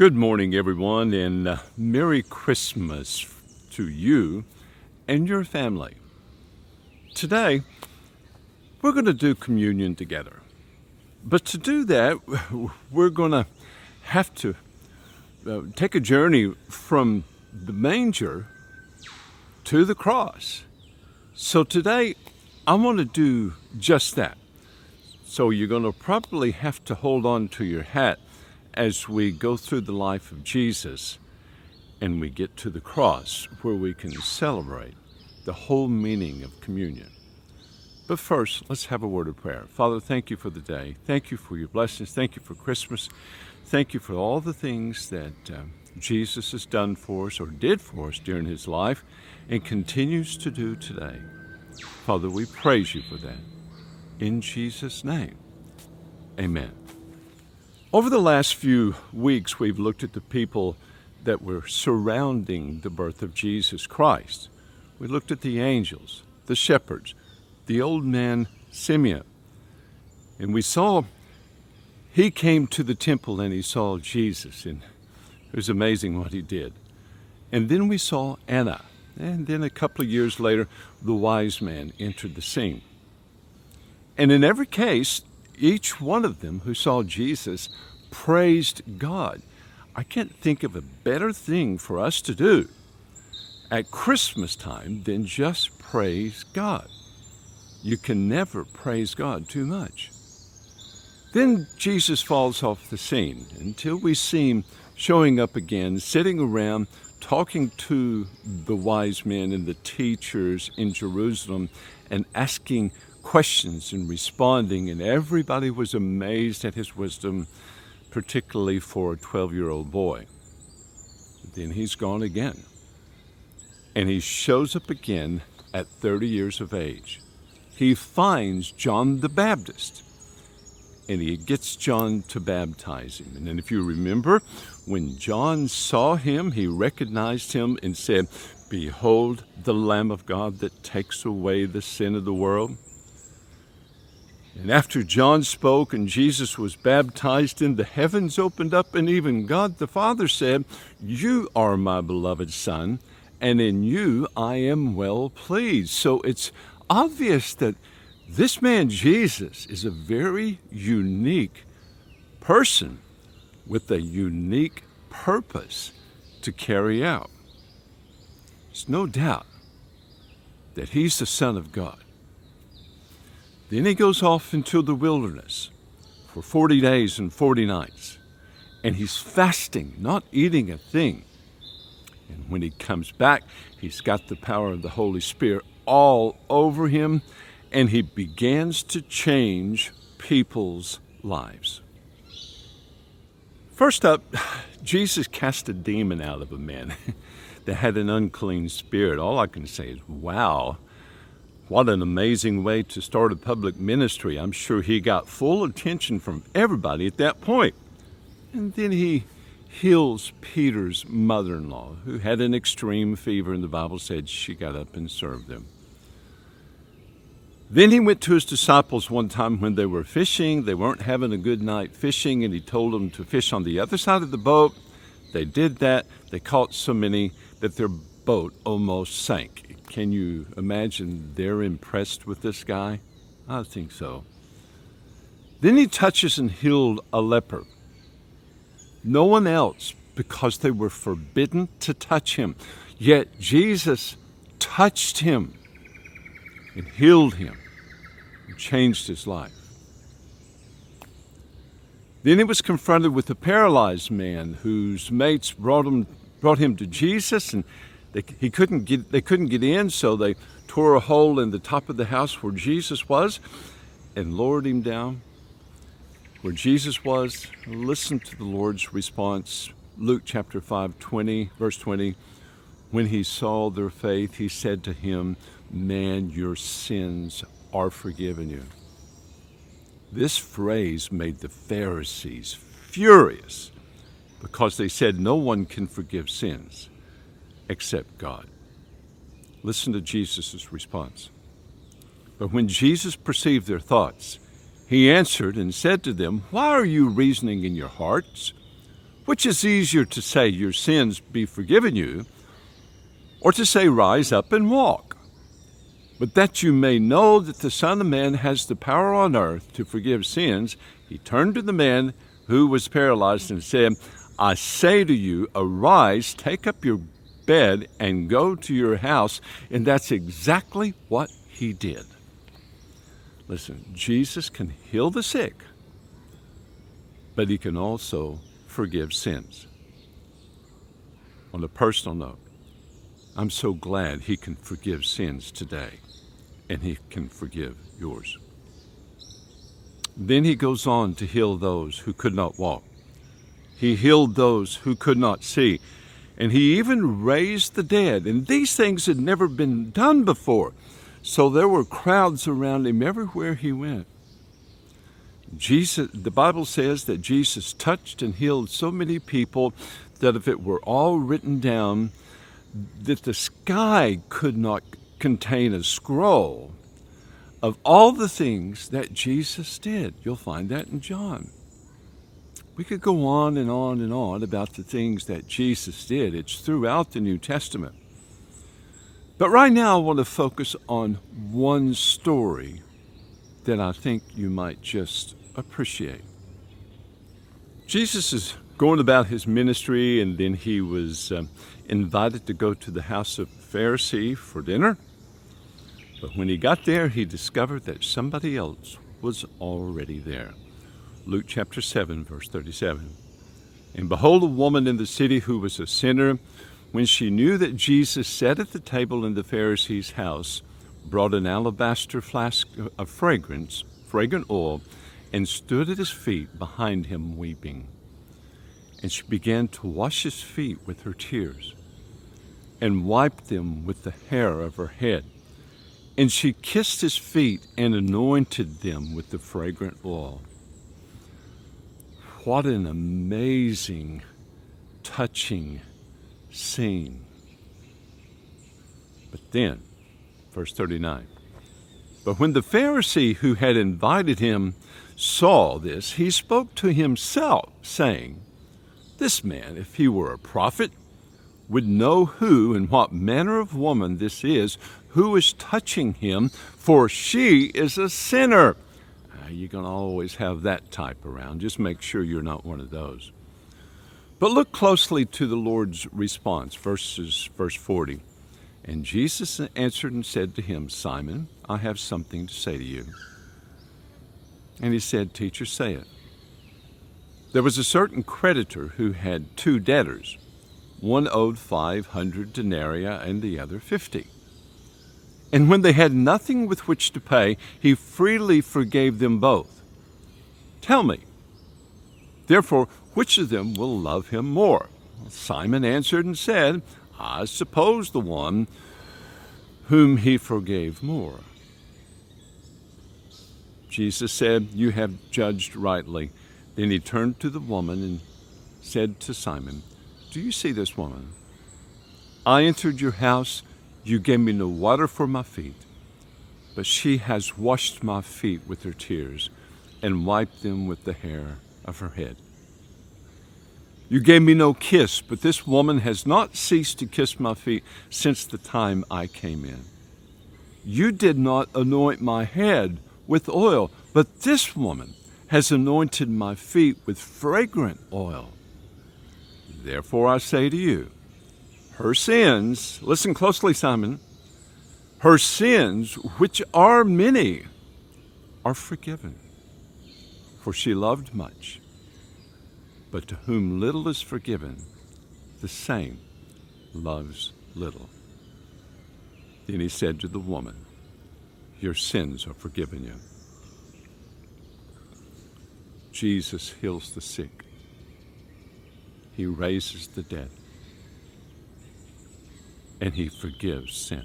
Good morning, everyone, and Merry Christmas to you and your family. Today, we're going to do communion together. But to do that, we're going to have to take a journey from the manger to the cross. So today, I want to do just that. So you're going to probably have to hold on to your hat as we go through the life of Jesus and we get to the cross where we can celebrate the whole meaning of communion. But first, let's have a word of prayer. Father, thank you for the day. Thank you for your blessings. Thank you for Christmas. Thank you for all the things that Jesus has done for us or did for us during his life and continues to do today. Father, we praise you for that. In Jesus' name, amen. Over the last few weeks, we've looked at the people that were surrounding the birth of Jesus Christ. We looked at the angels, the shepherds, the old man Simeon. And we saw he came to the temple and he saw Jesus, and it was amazing what he did. And then we saw Anna. And then a couple of years later, the wise man entered the scene. And in every case, each one of them who saw Jesus praised God. I can't think of a better thing for us to do at Christmas time than just praise God. You can never praise God too much. Then Jesus falls off the scene until we see him showing up again, sitting around, talking to the wise men and the teachers in Jerusalem and asking questions and responding, and everybody was amazed at his wisdom, particularly for a 12-year-old boy. Then he's gone again. And he shows up again at 30 years of age. He finds John the Baptist, and he gets John to baptize him. And then if you remember, when John saw him, he recognized him and said, "Behold the Lamb of God that takes away the sin of the world." And after John spoke and Jesus was baptized, then the heavens opened up, and even God the Father said, "You are my beloved Son, and in you I am well pleased." So it's obvious that this man Jesus is a very unique person with a unique purpose to carry out. There's no doubt that he's the Son of God. Then he goes off into the wilderness for 40 days and 40 nights. And he's fasting, not eating a thing. And when he comes back, he's got the power of the Holy Spirit all over him. And he begins to change people's lives. First up, Jesus cast a demon out of a man that had an unclean spirit. All I can say is, wow. What an amazing way to start a public ministry. I'm sure he got full attention from everybody at that point. And then he heals Peter's mother-in-law, who had an extreme fever, and the Bible said she got up and served them. Then he went to his disciples one time when they were fishing. They weren't having a good night fishing, and he told them to fish on the other side of the boat. They did that. They caught so many that their boat almost sank. Can you imagine they're impressed with this guy? I think so. Then he touches and healed a leper. No one else, because they were forbidden to touch him. Yet Jesus touched him and healed him and changed his life. Then he was confronted with a paralyzed man whose mates brought him to Jesus, and they couldn't get in, so they tore a hole in the top of the house where Jesus was and lowered him down where Jesus was. Listen to the Lord's response. Luke chapter 5, verse 20. When he saw their faith, he said to him, "Man, your sins are forgiven you." This phrase made the Pharisees furious because they said no one can forgive sins except God. Listen to Jesus' response. But when Jesus perceived their thoughts, he answered and said to them, "Why are you reasoning in your hearts? Which is easier to say, your sins be forgiven you, or to say, rise up and walk? But that you may know that the Son of Man has the power on earth to forgive sins, he turned to the man who was paralyzed and said, I say to you, arise, take up your bed, and go to your house. And that's exactly what he did. Listen, Jesus can heal the sick, but he can also forgive sins. On a personal note, I'm so glad he can forgive sins today, and he can forgive yours. Then he goes on to heal those who could not walk. He healed those who could not see, and he even raised the dead. And these things had never been done before, so there were crowds around him everywhere he went. The Bible says that Jesus touched and healed so many people that if it were all written down, that the sky could not contain a scroll of all the things that Jesus did. You'll find that in John. We could go on and on and on about the things that Jesus did. It's throughout the New Testament. But right now I want to focus on one story that I think you might just appreciate. Jesus is going about his ministry, and then he was invited to go to the house of a Pharisee for dinner. But when he got there, he discovered that somebody else was already there. Luke chapter 7, verse 37. And behold, a woman in the city who was a sinner, when she knew that Jesus sat at the table in the Pharisee's house, brought an alabaster flask of fragrant oil, and stood at his feet behind him weeping. And she began to wash his feet with her tears, and wiped them with the hair of her head. And she kissed his feet and anointed them with the fragrant oil. What an amazing, touching scene. But then, verse 39, but when the Pharisee who had invited him saw this, he spoke to himself, saying, this man, if he were a prophet, would know who and what manner of woman this is who is touching him, for she is a sinner. You're going to always have that type around. Just make sure you're not one of those. But look closely to the Lord's response, verse 40. And Jesus answered and said to him, Simon, I have something to say to you. And he said, Teacher, say it. There was a certain creditor who had 2 debtors. One owed 500 denarii and the other 50. And when they had nothing with which to pay, he freely forgave them both. Tell me, therefore, which of them will love him more? Simon answered and said, I suppose the one whom he forgave more. Jesus said, You have judged rightly. Then he turned to the woman and said to Simon, Do you see this woman? I entered your house. You gave me no water for my feet, but she has washed my feet with her tears and wiped them with the hair of her head. You gave me no kiss, but this woman has not ceased to kiss my feet since the time I came in. You did not anoint my head with oil, but this woman has anointed my feet with fragrant oil. Therefore I say to you, her sins, listen closely, Simon, her sins, which are many, are forgiven. For she loved much, but to whom little is forgiven, the same loves little. Then he said to the woman, Your sins are forgiven you. Jesus heals the sick. He raises the dead. And he forgives sin.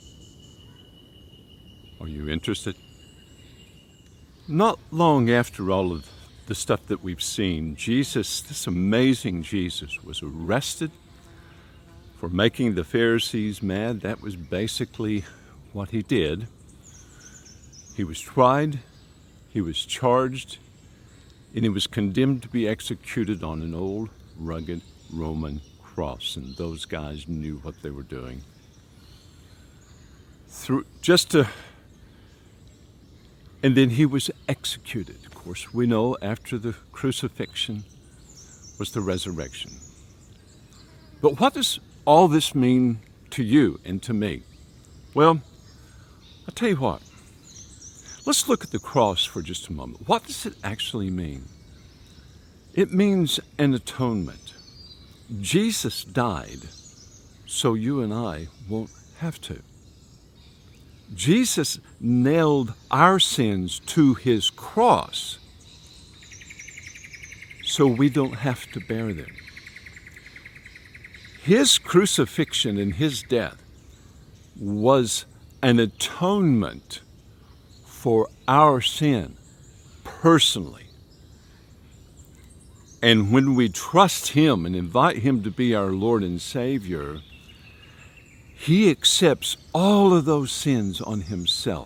Are you interested? Not long after all of the stuff that we've seen, Jesus, this amazing Jesus, was arrested for making the Pharisees mad. That was basically what he did. He was tried, he was charged, and he was condemned to be executed on an old rugged Roman cross, and those guys knew what they were doing. And then he was executed. Of course, we know after the crucifixion was the resurrection. But what does all this mean to you and to me? Well, I'll tell you what. Let's look at the cross for just a moment. What does it actually mean? It means an atonement. Jesus died so you and I won't have to. Jesus nailed our sins to his cross so we don't have to bear them. His crucifixion and his death was an atonement for our sin personally. And when we trust him and invite him to be our Lord and Savior, he accepts all of those sins on himself.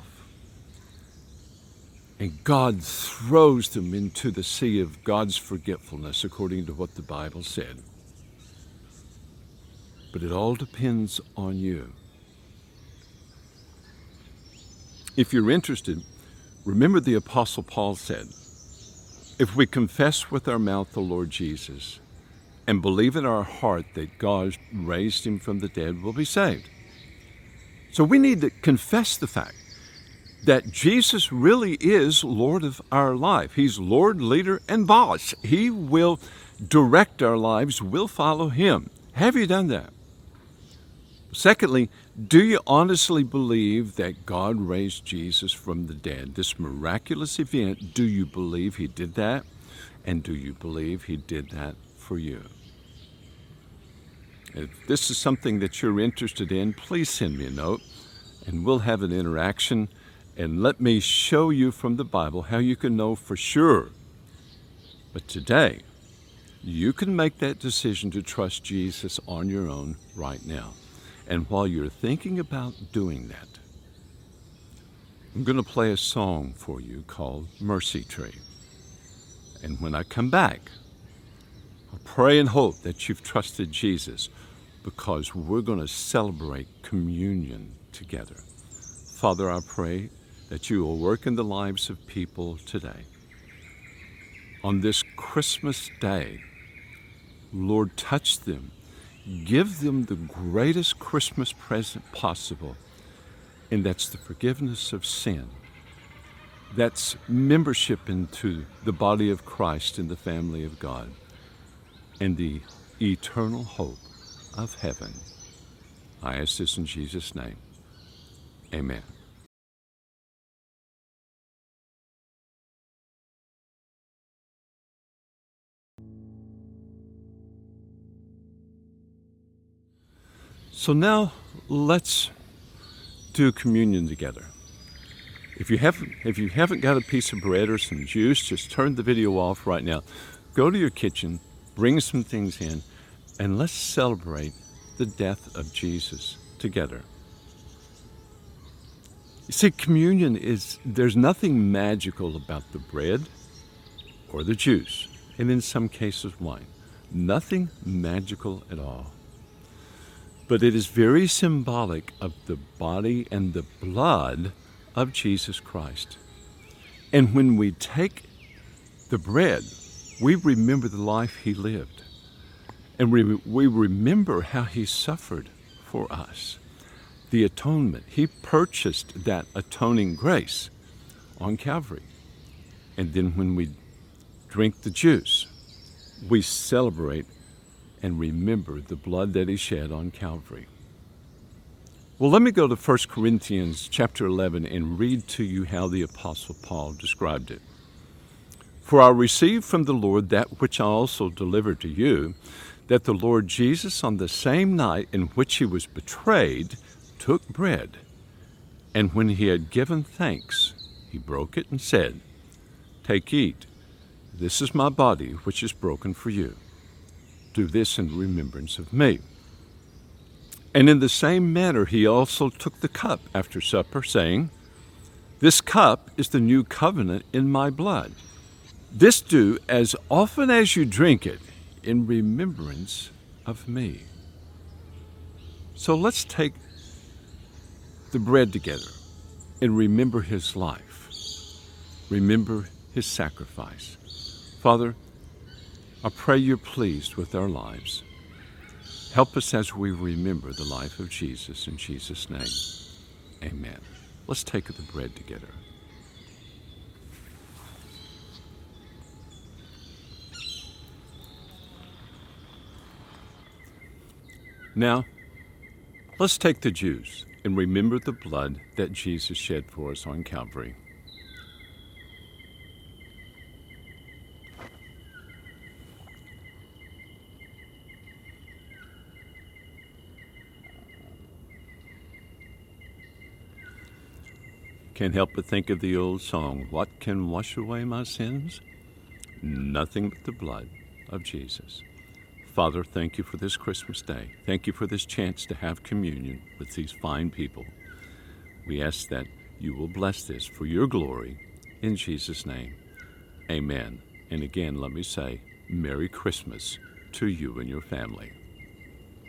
And God throws them into the sea of God's forgetfulness, according to what the Bible said. But it all depends on you. If you're interested, remember the Apostle Paul said, if we confess with our mouth the Lord Jesus and believe in our heart that God raised him from the dead, we'll be saved. So we need to confess the fact that Jesus really is Lord of our life. He's Lord, leader, and boss. He will direct our lives. We'll follow him. Have you done that? Secondly, do you honestly believe that God raised Jesus from the dead? This miraculous event, do you believe he did that? And do you believe he did that for you? If this is something that you're interested in, please send me a note and we'll have an interaction, and let me show you from the Bible how you can know for sure. But today, you can make that decision to trust Jesus on your own right now. And while you're thinking about doing that, I'm going to play a song for you called Mercy Tree. And when I come back, I pray and hope that you've trusted Jesus, because we're going to celebrate communion together. Father, I pray that you will work in the lives of people today. On this Christmas day, Lord, touch them. Give them the greatest Christmas present possible, and that's the forgiveness of sin. That's membership into the body of Christ in the family of God, and the eternal hope of heaven. I ask this in Jesus' name. Amen. So now let's do communion together. If you haven't got a piece of bread or some juice, just turn the video off right now. Go to your kitchen, bring some things in, and let's celebrate the death of Jesus together. You see, communion there's nothing magical about the bread or the juice, and in some cases wine. Nothing magical at all. But it is very symbolic of the body and the blood of Jesus Christ. And when we take the bread, we remember the life he lived. And we remember how he suffered for us. The atonement. He purchased that atoning grace on Calvary. And then when we drink the juice, we celebrate and remember the blood that he shed on Calvary. Well, let me go to 1 Corinthians chapter 11 and read to you how the Apostle Paul described it. For I received from the Lord that which I also delivered to you, that the Lord Jesus, on the same night in which he was betrayed, took bread, and when he had given thanks, he broke it and said, Take, eat. This is my body, which is broken for you. Do this in remembrance of me. And in the same manner he also took the cup after supper, saying, This cup is the new covenant in my blood. This do as often as you drink it in remembrance of me. So let's take the bread together and remember his life. Remember his sacrifice. Father, I pray you're pleased with our lives. Help us as we remember the life of Jesus. In Jesus' name, amen. Let's take the bread together. Now, let's take the juice and remember the blood that Jesus shed for us on Calvary. Can't help but think of the old song, what can wash away my sins? Nothing but the blood of Jesus. Father, thank you for this Christmas day. Thank you for this chance to have communion with these fine people. We ask that you will bless this for your glory. In Jesus' name, amen. And again, let me say, Merry Christmas to you and your family.